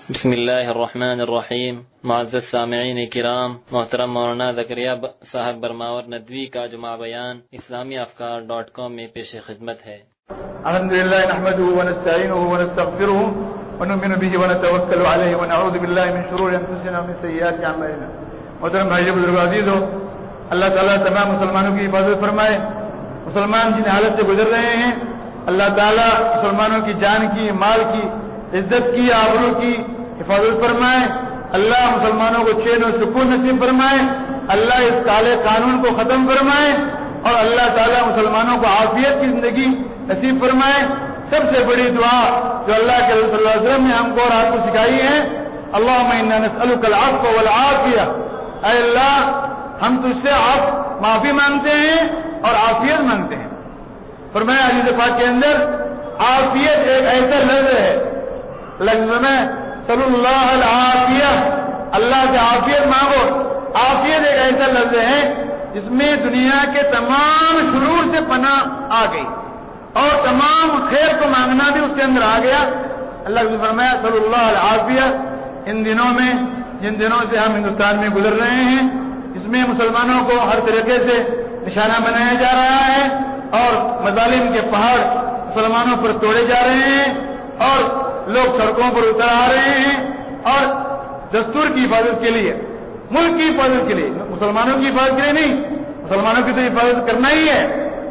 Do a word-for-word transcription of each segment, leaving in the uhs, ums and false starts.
بسم اللہ الرحمن الرحیم. معزز سامعین کرام، محترم مولانا زکریا صاحب برماور ندوی کا جمعہ بیان اسلامی افکار ڈاٹ کام میں پیش خدمت ہے. الحمدللہ نحمده ونستعینه ونستغفره ونؤمن به ونتوکل علیہ ونعوذ باللہ من شرور انفسنا ومن سیئات اعمالنا. محترم بھائیو بزرگو عزیزو، اللہ تعالیٰ تمام مسلمانوں کی حفاظت فرمائے. مسلمان جن حالت سے گزر رہے ہیں، اللہ تعالیٰ مسلمانوں کی جان کی، مال کی، عزت کی، آبرو کی حفاظت فرمائے. اللہ مسلمانوں کو چین و سکون نصیب فرمائے. اللہ اس کالے قانون کو ختم فرمائے اور اللہ تعالیٰ مسلمانوں کو عافیت کی زندگی نصیب فرمائے. سب سے بڑی دعا جو اللہ کے رسول صلی اللہ علیہ وسلم نے ہم کو اور آپ کو سکھائی ہے، اللہم انا نسألک العفو والعافیہ. اے اللہ، ہم تجھ سے عفو، معافی مانگتے ہیں اور عافیت مانگتے ہیں. فرمایا حدیث پاک کے اندر، عافیت ایک ایسا لفظ ہے، لفظ میں صلی اللہ العافیہ، اللہ سے عافیت مانگو. عافیت ایک ایسا لفظ ہے جس میں دنیا کے تمام شرور سے پناہ آ گئی اور تمام خیر کو مانگنا بھی اس کے اندر آ گیا. اللہ نے فرمایا صلی اللہ العافیہ. ان دنوں میں، جن دنوں سے ہم ہندوستان میں گزر رہے ہیں، اس میں مسلمانوں کو ہر طریقے سے نشانہ بنایا جا رہا ہے اور مظالم کے پہاڑ مسلمانوں پر توڑے جا رہے ہیں اور لوگ سڑکوں پر اتر آ رہے ہیں اور دستور کی حفاظت کے لیے، ملک کی حفاظت کے لیے، مسلمانوں کی حفاظت کے لیے نہیں، مسلمانوں کی تو حفاظت کرنا ہی ہے،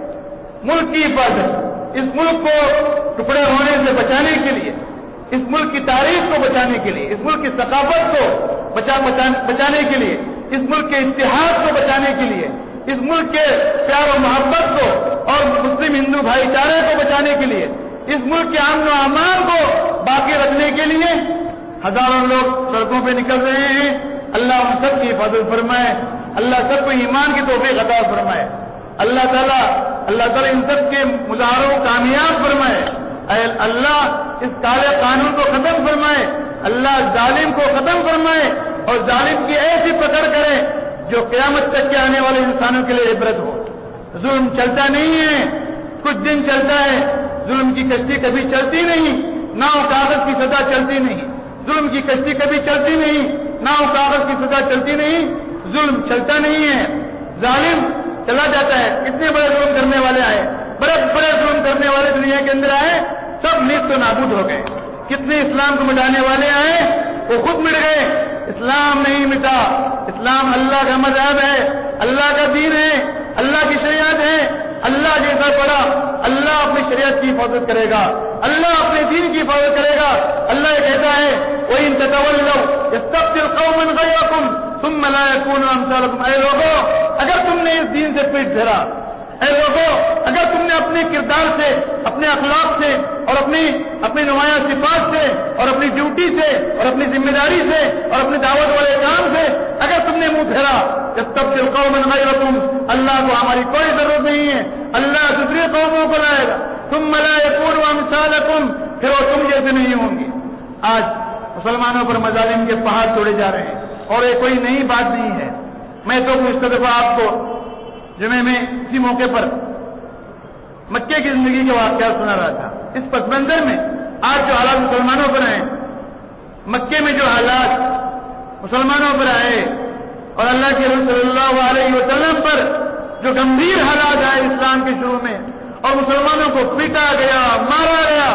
ملک کی حفاظت، اس ملک کو ٹکڑے ہونے سے بچانے کے لیے، اس ملک کی تاریخ کو بچانے کے لیے، اس ملک کی ثقافت کو بچا بچانے کے لیے، اس ملک کے اتحاد کو بچانے کے لیے، اس ملک کے پیار و محبت کو اور مسلم ہندو بھائی چارے کو بچانے کے لیے، اس ملک کے امن و امان کو باقی رکھنے کے لیے ہزاروں لوگ سڑکوں پہ نکل رہے ہیں. اللہ ان سب کی حفاظت فرمائے. اللہ سب کو ایمان کی توفیق عطا فرمائے. اللہ تعالیٰ اللہ تعالیٰ ان سب کے مظاہروں کو کامیاب فرمائے. اے اللہ، اس کالے قانون کو ختم فرمائے. اللہ ظالم کو ختم فرمائے اور ظالم کی ایسی پکڑ کرے جو قیامت تک کے آنے والے انسانوں کے لیے عبرت ہو. ظلم چلتا نہیں ہے، کچھ دن چلتا ہے. ظلم کی کشتی کبھی چلتی نہیں، ناؤ کاغذ کی سزا چلتی نہیں. ظلم کی کشتی کبھی چلتی نہیں، ناؤ کاغذ کی سزا چلتی نہیں. ظلم چلتا نہیں ہے، ظالم چلا جاتا ہے. کتنے بڑے ظلم کرنے والے آئے، بڑے بڑے ظلم کرنے والے دنیا کے اندر آئے، سب نیست و نابود ہو گئے. کتنے اسلام کو مٹانے والے آئے، وہ خود مٹ گئے. اسلام نہیں مٹا. اسلام اللہ کا مذہب ہے، اللہ کا دین ہے، اللہ کی شریعت ہے. اللہ جیسا پڑا، اللہ اپنی شریعت کی حفاظت کرے گا، اللہ اپنے دین کی حفاظت کرے گا. اللہ یہ کہتا ہے وَإِن تَتَوَلَّوْا يَسْتَبْدِلْ قَوْمًا غَيْرَكُمْ ثُمَّ لَا يَكُونُوا أَمْثَالَكُمْ. اے لوگوں، اگر تم نے اس دین سے پیٹ پھیرا، اے لوگوں، اگر تم نے اپنے کردار سے، اپنے اخلاق سے اور اپنی اپنی نمایاں صفات سے اور اپنی ڈیوٹی سے اور اپنی ذمہ داری سے اور اپنی دعوت والے کام سے اگر تم نے منہ پھیرا، يَسْتَبْدِلْ قَوْمًا غَيْرَكُمْ، اللہ کو ہماری کوئی ضرورت نہیں ہے، اللہ دوسری قوموں کو لائے گا. ثُمَّ لَا يَكُونُوا أَمْثَالَكُمْ، پھر وہ تم جیسے نہیں ہوں گے. آج مسلمانوں پر مظالم کے پہاڑ توڑے جا رہے ہیں اور یہ کوئی نئی بات نہیں ہے. میں تو اس دفعہ آپ کو جمعے میں اسی موقع پر مکے کی زندگی کے واقعات سنا رہا تھا. اس پس منظر میں آج جو حالات مسلمانوں پر ہیں، مکے میں جو حالات مسلمانوں پر آئے اور اللہ کے رسول صلی اللہ علیہ وسلم پر جو گمبھیر حالات آئے اسلام کے شروع میں اور مسلمانوں کو پیٹا گیا، مارا گیا،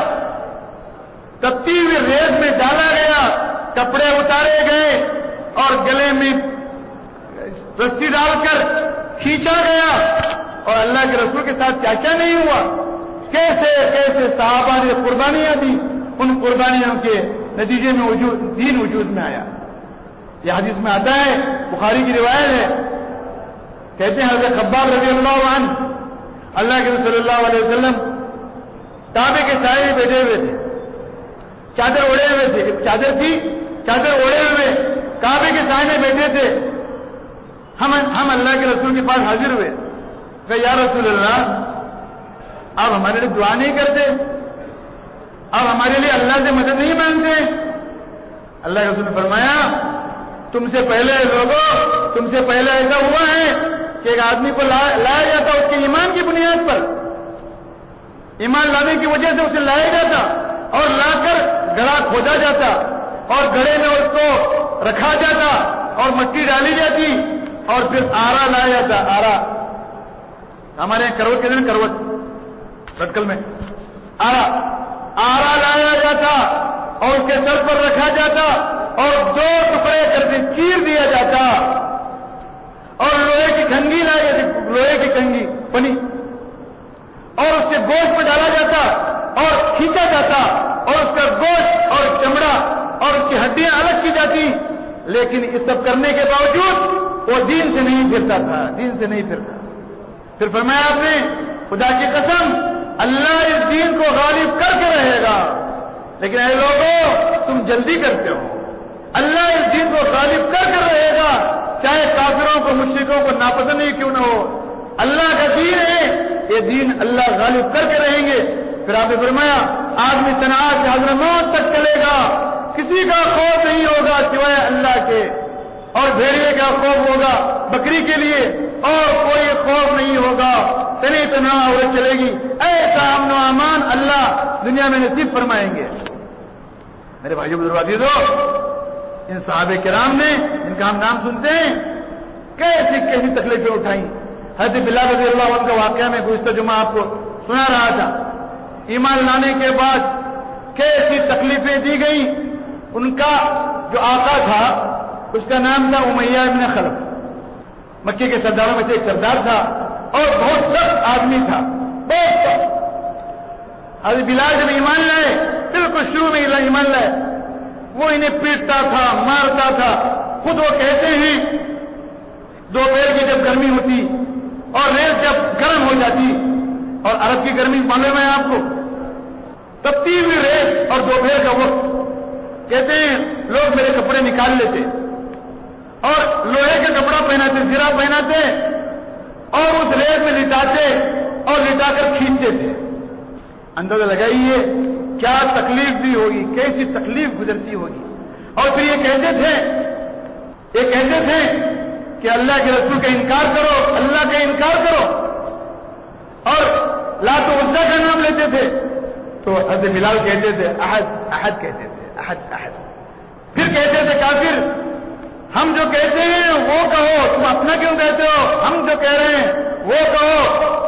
تپتی ہوئی ریت میں ڈالا گیا، کپڑے اتارے گئے اور گلے میں رسی ڈال کر کھینچا گیا اور اللہ کے رسول کے ساتھ کیا کیا نہیں ہوا، کیسے کیسے صحابہ نے قربانیاں دی. ان قربانیوں کے نتیجے میں وجود دین وجود میں آیا. یہ حدیث میں آتا ہے، بخاری کی روایت ہے، کہتے ہیں حضرت خباب رضی اللہ عنہ اللہ کے رسول صلی اللہ علیہ وسلم کعبے کے سائے میں بیٹھے ہوئے تھے، چادر اوڑے ہوئے تھے، چادر تھی، چادر اوڑے ہوئے کعبے کے سائے میں بیٹھے تھے. ہم ہم اللہ کے رسول کے پاس حاضر ہوئے کہ یا رسول اللہ، آپ ہمارے لیے دعا نہیں کرتے، آپ ہمارے لیے اللہ سے مدد نہیں مانگتے. اللہ کے رسول نے فرمایا تم سے پہلے لوگوں، تم سے پہلے ایسا ہوا ہے کہ ایک آدمی کو لایا جاتا اس کے ایمان کی بنیاد پر، ایمان لانے کی وجہ سے اسے لایا جاتا اور لا کر گڑھا کھودا جاتا، اور گڑھے میں اس کو رکھا جاتا اور مٹی ڈالی جاتی اور پھر آرا لایا جاتا. آرا ہمارے یہاں کروٹ کہتے ہیں، کروٹ رٹکل میں آرا آرا لایا جاتا اور اس کے سر پر رکھا جاتا اور دو ٹکڑے کر کے چیر دیا جاتا اور لوہے کی کنگھی لائی جاتی، لوہے کی کنگھی پنی، اور اس کے گوشت میں ڈالا جاتا اور کھینچا جاتا اور اس کا گوشت اور چمڑا اور اس کی ہڈیاں الگ کی جاتی. لیکن اس سب کرنے کے باوجود وہ دین سے نہیں پھرتا تھا، دین سے نہیں پھرتا. پھر فرمایا آپ نے خدا کی قسم اللہ اس دین کو غالب کر کے رہے گا، لیکن اے لوگوں تم جلدی کرتے ہو. اللہ اس دین کو غالب کر کے رہے گا، چاہے کافروں کو مشرکوں کو ناپسند ہی کیوں نہ ہو. اللہ کا دین ہے، یہ دین اللہ غالب کر کے رہیں گے. پھر آپ نے فرمایا آدمی صنعت سے حضرت موت تک چلے گا، کسی کا خوف نہیں ہوگا سوائے اللہ کے، اور بھیڑیے کا خوف ہوگا بکری کے لیے، اور کوئی خوف نہیں ہوگا. تنی تنہا عورت چلے گی. ایسا امن و امان اللہ دنیا میں نصیب فرمائیں گے. میرے بھائیو بزرگوں عزیزو، ان صحابہ کرام نے ان کا ہم نام سنتے ہیں کیسی کیسی تکلیفیں اٹھائیں. حضرت بلال رضی اللہ عنہ کا واقعہ میں گزشتہ جمعہ آپ کو سنا رہا تھا. ایمان لانے کے بعد کیسی تکلیفیں دی گئی. ان کا جو آقا تھا اس کا نام تھا امیہ ابن خلف، مکے کے سرداروں میں سے ایک سردار تھا اور بہت سخت آدمی تھا، بہت سخت. حضرت بلال جب ایمان لائے، بالکل شروع میں ایمان لائے، وہ انہیں پیٹتا تھا، مارتا تھا. خود وہ کہتے ہیں دوپہر کی جب گرمی ہوتی اور ریت جب گرم ہو جاتی، اور عرب کی گرمی معلوم ہے آپ کو، تبتی ہوئی ریت اور دوپہر کا وقت، کہتے ہیں لوگ میرے کپڑے نکال لیتے اور لوہے کا کپڑا پہناتے، زرہ پہناتے اور اس ریت میں لٹاتے اور لٹا کر کھینچتے تھے. اندازہ لگائیے کیا تکلیف دی ہوگی، کیسی تکلیف گزرتی ہوگی. اور پھر یہ کہتے تھے یہ کہتے تھے کہ اللہ کے رسول کا انکار کرو، اللہ کا انکار کرو، اور لات و عزا کا نام لیتے تھے. تو حضرت بلال کہتے تھے احد احد کہتے تھے، احد احد. پھر کہتے تھے کافر ہم جو کہتے ہیں وہ کہو، تم اپنا کیوں کہتے ہو، ہم جو کہہ رہے ہیں وہ کہو.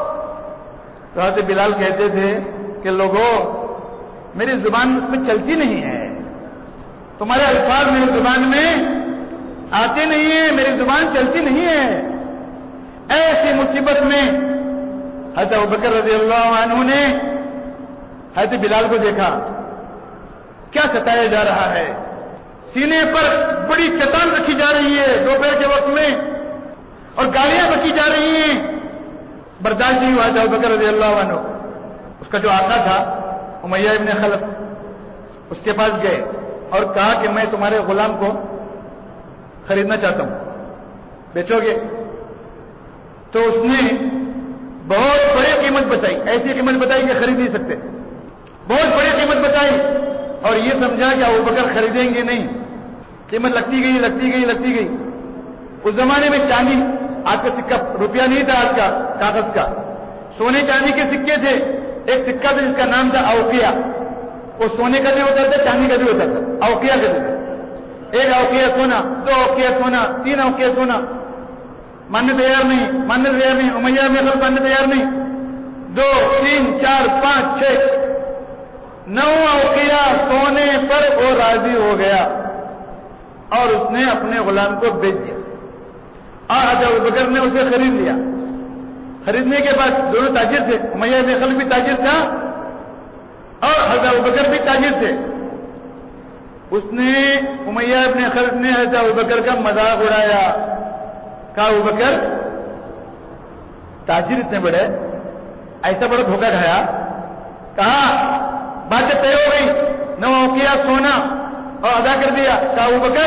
تو حضرت بلال کہتے تھے کہ لوگوں میری زبان اس میں چلتی نہیں ہے، تمہارے الفاظ میری زبان میں آتے نہیں ہیں، میری زبان چلتی نہیں ہے. ایسی مصیبت میں حضرت ابوبکر رضی اللہ عنہ نے حضرت بلال کو دیکھا کیا ستایا جا رہا ہے. سینے پر بڑی چٹان رکھی جا رہی ہے دوپہر کے وقت میں اور گالیاں بکی جا رہی ہیں. برداشت نہیں ہوا. حضرت ابوبکر رضی اللہ عنہ اس کا جو آقا تھا امیہ ابن خلف، اس کے پاس گئے اور کہا کہ میں تمہارے غلام کو خریدنا چاہتا ہوں، بیچو گے؟ تو اس نے بہت بڑی قیمت بتائی، ایسی قیمت بتائی کہ خرید نہیں سکتے. بہت بڑی قیمت بتائی اور یہ سمجھا کہ ابوبکر خریدیں گے نہیں. قیمت لگتی گئی لگتی گئی لگتی گئی. اس زمانے میں چاندی، آج کا سکہ روپیہ نہیں تھا، آج کا کاغذ کا، سونے چاندی کے سکے تھے. ایک سکہ تھا جس کا نام تھا اوقیہ، وہ سونے کا بھی ہوتا تھا چاندی کا بھی ہوتا تھا، اوقیہ کا بھی. ایک اوقیہ سونا، دو اوقیہ سونا، تین اوقیہ سونا. ماننے تیار نہیں، ماننے تیار نہیں، امیہ میں خود ماننے تیار نہیں. دو تین چار پانچ چھ نو اوقیہ سونے پر وہ راضی ہو گیا اور اس نے اپنے غلام کو بیچ دیا اور حضرت ابوبکر نے اسے خرید لیا. خریدنے کے بعد دونوں تاجر تھے، امیہ ابن خلف بھی تاجر تھا اور حضرت ابوبکر بھی تاجر تھے. اس نے امیہ ابن خلف نے حضرت ابوبکر کا مذاق اڑایا، کہا ابوبکر تاجر اتنے بڑے، ایسا بڑا دھوکہ کھایا. کہا بات طے ہو گئی، نو اوقیہ سونا اور ادا کر دیا. کہا ابوبکر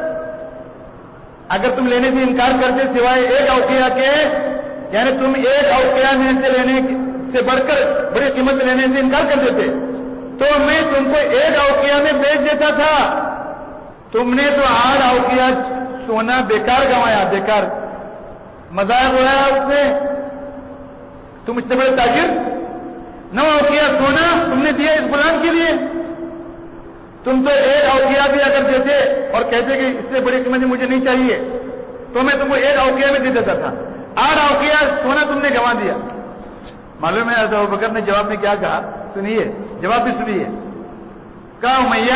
اگر تم لینے سے انکار کرتے سوائے ایک اوقیہ کے، یعنی تم ایک اوقیہ میں سے لینے سے بڑھ کر بڑی قیمت لینے سے انکار کر دیتے تو میں تم کو ایک اوقیہ میں بیچ دیتا تھا. تم نے تو آٹھ اوقیہ سونا بیکار گنوایا، بیکار مذاق اڑایا اس نے. تم اتنے بڑے تاجر، نو اوقیہ سونا تم نے دیا اس غلام کے لیے. تم تو ایک اوقیہ دیا کرتے تھے اور کہتے کہ اس سے بڑی قیمت مجھے نہیں چاہیے، تو میں تم کو ایک اوقیہ میں دے دیتا تھا، آٹھ اوقیہ سونا تم نے گنوا دیا۔ معلوم ہے حضرت ابوبکر نے جواب میں کیا کہا؟ سنیے، جواب بھی سنیے۔ کہا امیہ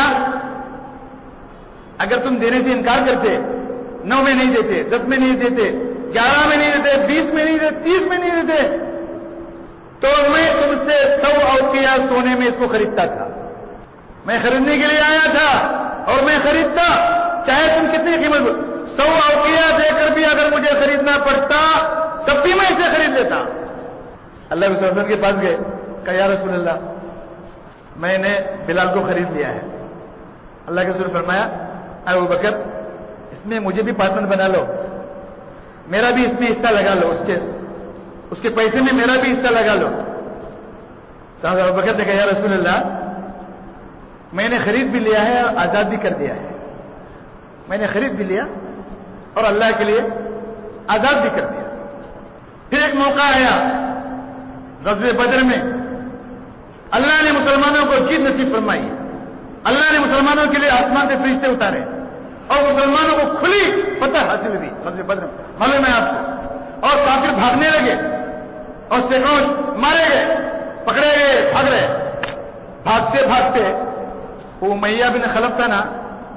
اگر تم دینے سے انکار کرتے، نو میں نہیں دیتے، دس میں نہیں دیتے، گیارہ میں نہیں دیتے، بیس میں نہیں دیتے، تیس میں نہیں دیتے، تو میں تم سے سو اوقیہ سونے میں اس کو خریدتا تھا۔ میں خریدنے کے لیے آیا تھا اور میں خریدتا، چاہے تم کتنی قیمت، سو اوقیہ دے کر بھی اگر مجھے خریدنا پڑتا تب بھی میں اسے خرید لیتا۔ اللہ کے رسول کے پاس گئے، کہا یا رسول اللہ میں نے بلال کو خرید لیا ہے۔ اللہ کے رسول فرمایا اے ابوبکر اس میں مجھے بھی پارٹنر بنا لو، میرا بھی اس میں حصہ لگا لو، اس کے اس کے پیسے میں میرا بھی حصہ لگا لو۔ تو حضرت ابوبکر نے کہا یا رسول اللہ میں نے خرید بھی لیا ہے اور آزاد بھی کر دیا ہے، میں نے خرید بھی لیا اور اللہ کے لیے آزاد بھی کر دیا۔ پھر ایک موقع آیا غزوہ بدر میں، اللہ نے مسلمانوں کو جیت نصیب فرمائی، اللہ نے مسلمانوں کے لیے آسمان سے فرشتے اتارے اور مسلمانوں کو کھلی فتح حاصل ہوئی غزوہ بدر میں، معلوم ہے آپ کو، اور کافر بھاگنے لگے اور سینکڑوں مارے گئے، پکڑے گئے، بھاگ رہے، بھاگتے بھاگتے وہ امیہ بن خلف تھا نا،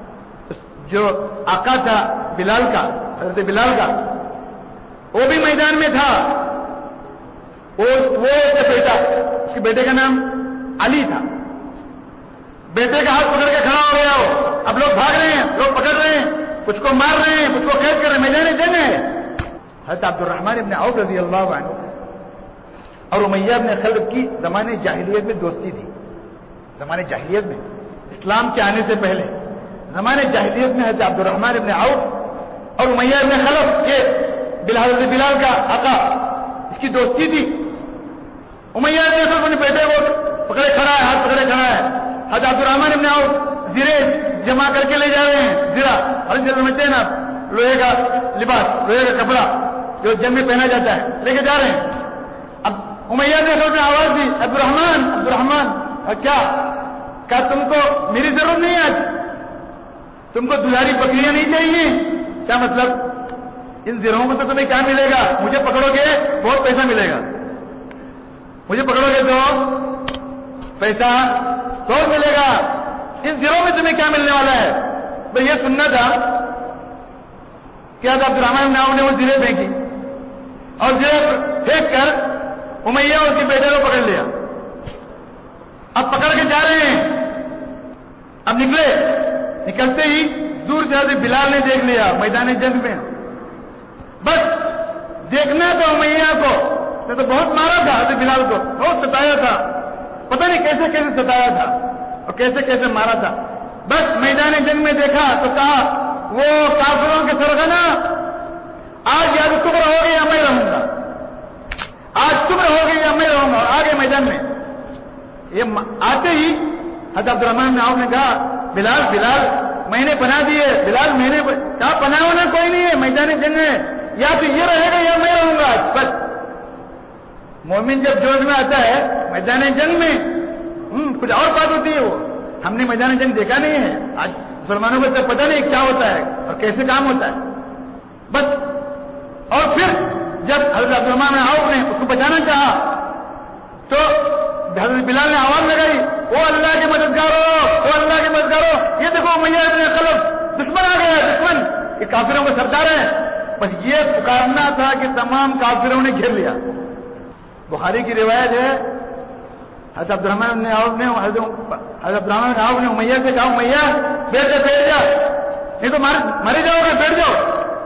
جو آقا تھا بلال کا، حضرت بلال کا، وہ بھی میدان میں تھا۔ وہ وہ بیٹا، اس کے بیٹے کا نام علی تھا، بیٹے کا ہاتھ پکڑ کے کھڑا ہو گیا ہو، اب لوگ بھاگ رہے ہیں، لوگ پکڑ رہے ہیں، کچھ کو مار رہے ہیں، کچھ کو قید کر رہے ہیں، میدان جنگ ہے۔ حضرت عبد الرحمن ابن عوف رضی اللہ عنہ اور امیہ بن خلف کی زمانے جاہلیت میں دوستی تھی، زمانے جاہلیت میں، اسلام کے آنے سے پہلے زمانے جاہلیت میں حضرت عبد الرحمن ابن عوف اور امیہ ابن خلف کے حضرت بلال کا آقا، اس کی دوستی تھی۔ امیہ ابن خلف اپنے بیٹے کو پکڑے کھڑا ہے، ہاتھ پکڑے کھڑا ہے، حضرت عبد الرحمن ابن عوف زرے جمع کر کے لے جا رہے ہیں، زرا ہر جگہ سمجھتے ہیں نا، لوہے کا لباس، لوہے کا کپڑا جو جنگ میں پہنا جاتا ہے، لے کے جا رہے ہیں۔ اب امیہ ابن خلف نے آواز دی عبد الرحمن عبد الرحمن کیا کہا تم کو میری ضرورت نہیں ہے، آج تم کو دلہاری بکریاں نہیں چاہیے؟ کیا مطلب؟ ان زرہوں میں سے تمہیں کیا ملے گا؟ مجھے پکڑو گے بہت پیسہ ملے گا، مجھے پکڑو گے تو پیسہ بہت ملے گا، ان زرہوں میں تمہیں کیا ملنے والا ہے؟ بھئی یہ سننا تھا کہ حضرت عبد الرحمن بن عوف نے وہ زرے پھینکی اور زرے پھینک کر امیہ اور اس کے بیٹے کو پکڑ لیا۔ اب پکڑ کے جا رہے ہیں، اب نکلے، نکلتے ہی دور سے حضرت بلال نے دیکھ لیا میدان جنگ میں، بس دیکھنا تھا امیہ کو، میں تو بہت مارا تھا حضرت بلال کو، بہت ستایا تھا، پتہ نہیں کیسے کیسے ستایا تھا اور کیسے کیسے مارا تھا، بس میدان جنگ میں دیکھا تو کہا وہ کافروں کے سرغنا آج یا تو شکر ہوگی یا میں رہوں گا، آج شکر ہوگی یا میں رہوں گا، اور آگے میدان میں یہ آتے ہی حضرت عبد الرحمن نے عوف نے کہا بلال بلال میں نے پناہ دی ہے، بلال میں نے کہا پناہ ہونا کوئی نہیں ہے، میدان جنگ ہے، یا تو یہ رہے گا یا میں رہوں گا آج۔ بس مومن جب جوش میں آتا ہے میدان جنگ میں کچھ اور بات ہوتی ہے، وہ ہم نے میدان جنگ دیکھا نہیں ہے، آج مسلمانوں کو سب پتہ نہیں کیا ہوتا ہے اور کیسے کام ہوتا ہے، بس۔ اور پھر جب حضرت عبد الرحمن عوف نے اس کو بچانا چاہا تو حضرت بلال نے آواز لگائی وہ اللہ کے مددگاروں، وہ اللہ کے مددگاروں، یہ دیکھو امیہ ابن خلف دشمن آ گیا ہے، دشمن، یہ کافروں کا سردار ہے، بس یہ پکارنا تھا کہ تمام کافروں نے گھیر لیا۔ بخاری کی روایت ہے حضرت عبد الرحمن بن عوف نے حضرت عبد الرحمن بن عوف نے امیہ سے کہا امیہ بیٹھ جا بیٹھ جا، نہیں تو مارے جاؤ گے، بیٹھ جاؤ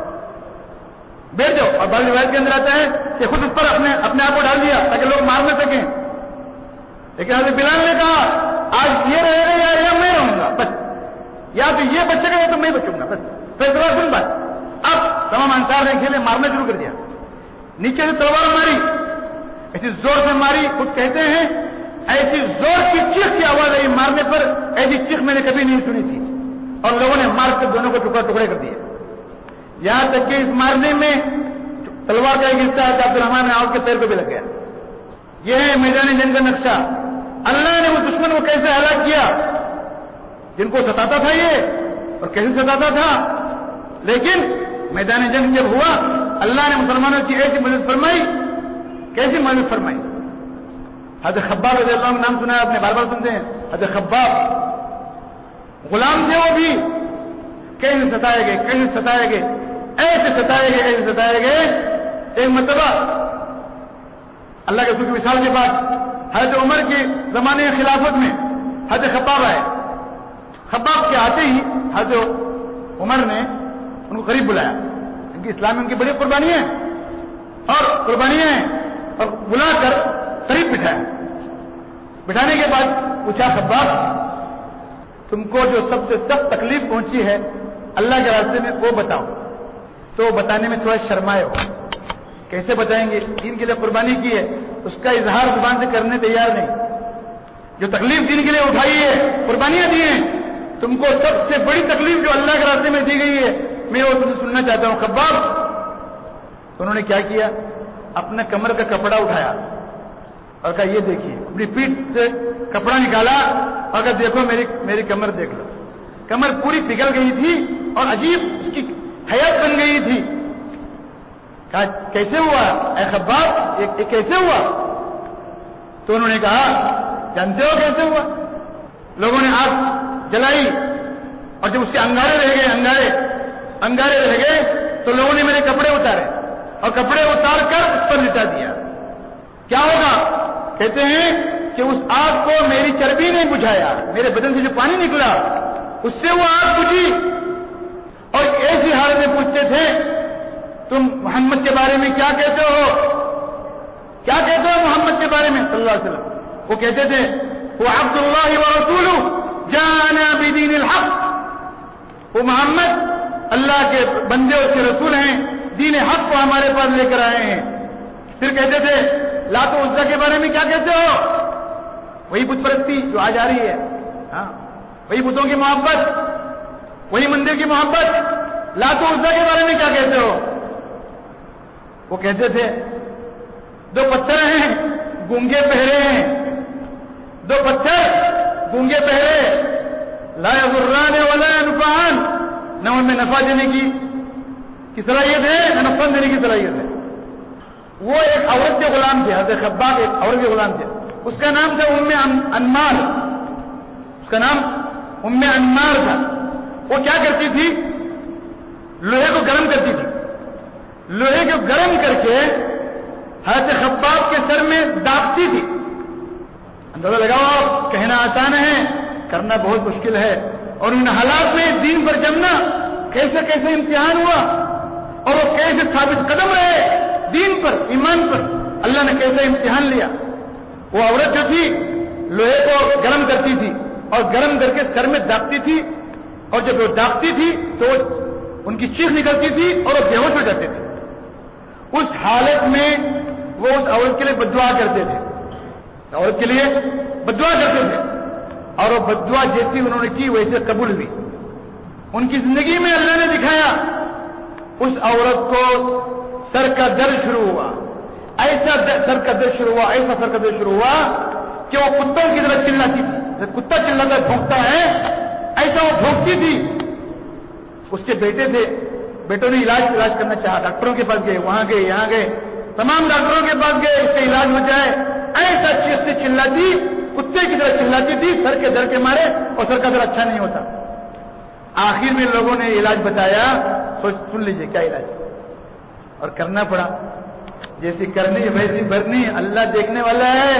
بیٹھ جاؤ۔ اور بعض روایت کے اندر آتا ہے کہ خود اس پر اپنے اپنے آپ کو ڈال دیا تاکہ لوگ مار نہ سکیں، لیکن حضرت بلال نے کہا آج یہ رہے گا یا یا میں رہوں گا، بس یا تو یہ بچے گا یا تو میں بچوں گا، بس فیصلہ سن بات۔ اب تمام انصار نے کھیلے مارنا شروع کر دیا، نیچے سے تلوار ماری، ایسی زور سے ماری، خود کہتے ہیں ایسی زور کی چیخ کی آواز آئی مارنے پر، ایسی چیخ میں نے کبھی نہیں سنی تھی، اور لوگوں نے مار کر دونوں کو ٹکڑے ٹکڑے کر دیے، یہاں تک کہ اس مارنے میں تلوار کا ایک حصہ عبد الرحمن عوف کے پیر کو بھی لگ گیا۔ یہ ہے میدان جنگ کا نقشہ، اللہ نے وہ دشمن کو کیسے ہلاک کیا، جن کو ستاتا تھا یہ، اور کیسے ستاتا تھا. لیکن میدان جنگ جب ہوا اللہ نے مسلمانوں کی ایسی مدد فرمائی. کیسی مدد فرمائی؟ حضرت خباب رضی اللہ عنہ نام سنا ہے آپ نے، بار بار سنتے ہیں. حضرت خباب غلام تھے، وہ بھی کیسے ستائے گئے، کیسے ستائے گئے، ایسے ستائے گئے، ایسے ستائے گئے. ایک مرتبہ اللہ کے رسول کی وصال کے بعد حضرت عمر کے زمانے خلافت میں حضرت خباب آئے. خباب کے آتے ہی حضرت عمر نے ان کو قریب بلایا. ان کی اسلام میں ان کی بڑی قربانیاں ہیں اور قربانیاں ہیں، اور بلا کر قریب بٹھایا. بٹھانے کے بعد پوچھا خباب تم کو جو سب سے سخت تکلیف پہنچی ہے اللہ کے راستے میں وہ بتاؤ. تو بتانے میں تھوڑا شرمائے ہو. کیسے بتائیں گے؟ دین کے لیے قربانی کی ہے، اس کا اظہار زبان سے کرنے تیار نہیں. جو تکلیف دین کے لیے اٹھائی ہے، قربانیاں دی ہیں، تم کو سب سے بڑی تکلیف جو اللہ کے راستے میں دی گئی ہے میں وہ تم سے سننا چاہتا ہوں خباب. تو انہوں نے کیا کیا؟ اپنا کمر کا کپڑا اٹھایا اور کہا یہ دیکھیے. اپنی پیٹ سے کپڑا نکالا اور کہا دیکھو میری میری کمر دیکھ لو. کمر پوری پگھل گئی تھی اور عجیب اس کی حیات بن گئی تھی. کہا کیسے ہوا اے خباب، یہ کیسے ہوا؟ تو انہوں نے کہا جانتے ہو کیسے ہوا؟ لوگوں نے آگ جلائی اور جب اس کے انگارے رہ گئے انگارے انگارے رہ گئے تو لوگوں نے میرے کپڑے اتارے اور کپڑے اتار کر اس پر لٹا دیا. کیا ہوگا؟ کہتے ہیں کہ اس آگ کو میری چربی نے بجھایا، میرے بدن سے جو پانی نکلا اس سے وہ آگ بجھی. اور ایسی حالت میں پوچھتے تھے تم محمد کے بارے میں کیا کہتے ہو، کیا کہتے ہو محمد کے بارے میں صلی اللہ علیہ وسلم؟ وہ کہتے تھے وہ عبد اللہ ورسولہ جانا بدین الحق، وہ محمد اللہ کے بندے اور کے رسول ہیں، دین حق کو ہمارے پاس لے کر آئے ہیں. پھر کہتے تھے لات و عزا کے بارے میں کیا کہتے ہو؟ وہی بت پرستی جو آج آ رہی ہے، ہاں وہی بتوں کی محبت، وہی مندر کی محبت. لات و عزا کے بارے میں کیا کہتے ہو؟ وہ کہتے تھے دو پتھر ہیں گونگے پہرے ہیں، دو پتھر گونگے پہرے، لا یضران ولا ینفعان، نہ ان میں نفع دینے کی کی صلاحیت ہے نہ نقصان دینے کی صلاحیت ہے. وہ ایک عورت کے غلام تھے، حضرت خباب ایک عورت کے غلام تھے. اس کا نام تھا ام انمار، اس کا نام ام انمار تھا. وہ کیا کرتی تھی؟ لوہے کو گرم کرتی تھی. لوہے کو گرم کر کے حضرت خباب کے سر میں داغتی تھی. اندازہ لگاؤ، کہنا آسان ہے، کرنا بہت مشکل ہے. اور ان حالات میں دین پر جمنا کیسے کیسے امتحان ہوا، اور وہ کیسے ثابت قدم رہے دین پر، ایمان پر. اللہ نے کیسے امتحان لیا. وہ عورت جو تھی لوہے کو گرم کرتی تھی اور گرم کر کے سر میں داغتی تھی، اور جب وہ داغتی تھی تو ان کی چیخ نکلتی تھی اور وہ بے ہوش ہو جاتے تھے. اس حالت میں وہ اس عورت کے لیے بددعا کرتے تھے، عورت کے لیے بددعا کرتے تھے، اور وہ بددعا جیسی انہوں نے کی ویسے قبول ہوئی. ان کی زندگی میں اللہ نے دکھایا اس عورت کو سر کا درد شروع ہوا، ایسا سر کا درد شروع ہوا، ایسا سر کا درد شروع ہوا کہ وہ کتوں کی طرح چلاتی تھی. جب کتا چلاتا بھونکتا ہے ایسا وہ بھونکتی تھی. اس کے بیٹے تھے، بیٹوں نے علاج علاج کرنا چاہا، ڈاکٹروں کے پاس گئے، وہاں گئے یہاں گئے، تمام ڈاکٹروں کے پاس گئے اس کا علاج ہو جائے. ایسا چیز سے چلاتی، کتے کی طرح چلاتی تھی سر کے درد کے مارے، اور سر کا درد اچھا نہیں ہوتا. آخر میں لوگوں نے علاج بتایا، سوچ سن لیجئے کیا علاج، اور کرنا پڑا. جیسی کرنی ویسی بھرنی، اللہ دیکھنے والا ہے،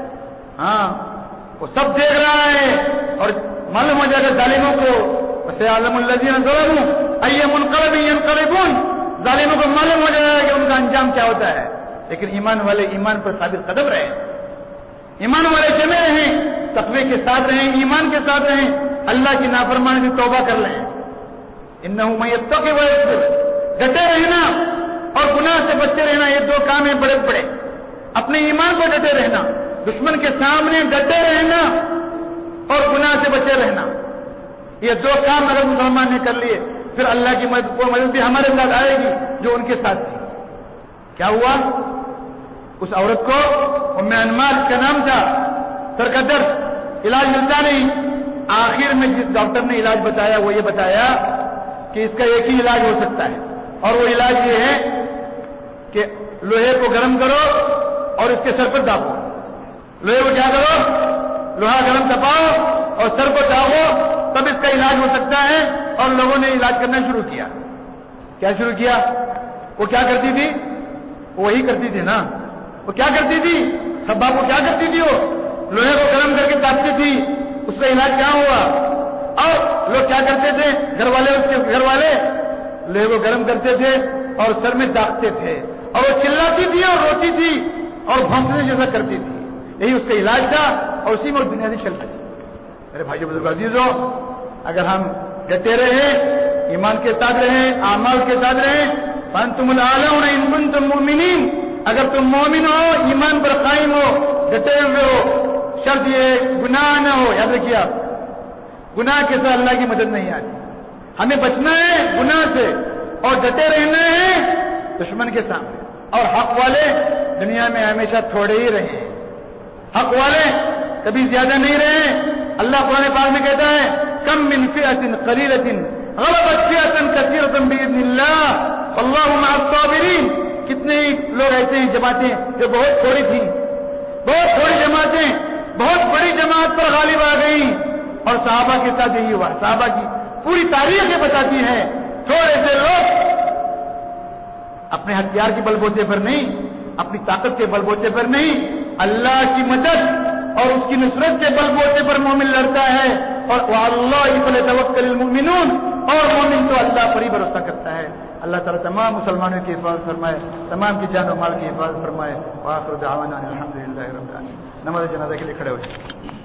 ہاں وہ سب دیکھ رہا ہے. اور معلوم ہو جائے گا ظالموں کو، وَسَيَعْلَمُ الَّذِينَ ظَلَمُوا أَيَّ مُنقَلَبٍ يَنقَلِبُونَ، ظالموں کو معلوم ہو جائے گا کہ ان کا انجام کیا ہوتا ہے. لیکن ایمان والے ایمان پر ثابت قدم رہے، ایمان والے جمے رہیں، تقوی کے ساتھ رہیں، ایمان کے ساتھ رہیں، اللہ کی نافرمانی سے توبہ کر لیں. انہ من یتق ویصبر، ڈٹے رہنا اور گناہ سے بچتے رہنا، یہ دو کام ہیں بڑے بڑے. اپنے ایمان پر ڈٹے رہنا، دشمن کے سامنے ڈٹے رہنا، اور گناہ سے بچے رہنا. یہ دو کام اگر مسلمان نے کر لیے پھر اللہ کی مدد کو مدد بھی ہمارے ساتھ آئے گی جو ان کے ساتھ تھی. کیا ہوا؟ اس عورت کو ام انمار کا نام تھا، سر کا درد، علاج ملتا نہیں، آخر میں جس ڈاکٹر نے علاج بتایا وہ یہ بتایا کہ اس کا ایک ہی علاج ہو سکتا ہے، اور وہ علاج یہ ہے کہ لوہے کو گرم کرو اور اس کے سر پر داغو. لوہے کو کیا کرو؟ لوہا گرم تپاؤ اور سر کو داغو، تب اس کا علاج ہو سکتا ہے. اور لوگوں نے علاج کرنا شروع کیا. کیا شروع کیا؟ وہ کیا کرتی تھی؟ وہی کرتی تھی نا. وہ کیا کرتی تھی؟ سب کو کیا کرتی تھی؟ وہ لوہے کو گرم کر کے تاپتی تھی. اس کا علاج کیا ہوا؟ اور لوگ کیا کرتے تھے؟ گھر والے اس کے گھر والے لوہے کو گرم کرتے تھے اور سر میں داغتے تھے، اور وہ چلاتی تھی اور روتی تھی اور بھونکنے جیسا کرتی تھی. یہی اس کا علاج تھا اور اسی میں دنیا سے چلتی تھی. میرے بھائیو بزرگ عزیزو، اگر ہم ڈٹے رہیں، ایمان کے ساتھ رہیں، اعمال کے ساتھ رہیں، فانتم الاعلون ان کنتم مؤمنین، اگر تم مومن ہو، ایمان پر قائم ہو، ڈٹے ہوئے ہو، شرط یہ گناہ نہ ہو. یاد رکھیے آپ، گناہ کے ساتھ اللہ کی مدد نہیں آتی. ہمیں بچنا ہے گناہ سے اور ڈٹے رہنا ہے دشمن کے سامنے. اور حق والے دنیا میں ہمیشہ تھوڑے ہی رہے، حق والے کبھی زیادہ نہیں رہے. اللہ قرآن پاک میں کہتا ہے کم من فئۃ قلیلۃ غلبت فئۃ کثیرۃ باذن اللہ واللہ مع الصابرین. کتنے ہی لوگ ایسے ہیں جماعتیں جو بہت تھوڑی تھیں، بہت تھوڑی جماعتیں بہت بڑی جماعت پر غالب آ گئی. اور صحابہ کے ساتھ یہی ہوا. صحابہ کی پوری تاریخ یہ بتاتی ہے تھوڑے سے لوگ اپنے ہتھیار کے بل بوتے پر نہیں، اپنی طاقت کے بل بوتے پر نہیں، اللہ کی مدد اور اس کی نصرت کے بل بوتے پر مومن لڑتا ہے. اور وَعَلَّهِ فَلْيَتَوَكَّلِ الْمُؤْمِنُونَ، اور مومن تو اللہ پر ہی بھروسہ کرتا ہے. اللہ تعالیٰ تمام مسلمانوں کی حفاظت فرمائے، تمام کی جان و مال کی حفاظت فرمائے. وآخر دعوانا الحمدللہ رب العالمین. نماز جنازہ کے لیے کھڑے ہو جائیں.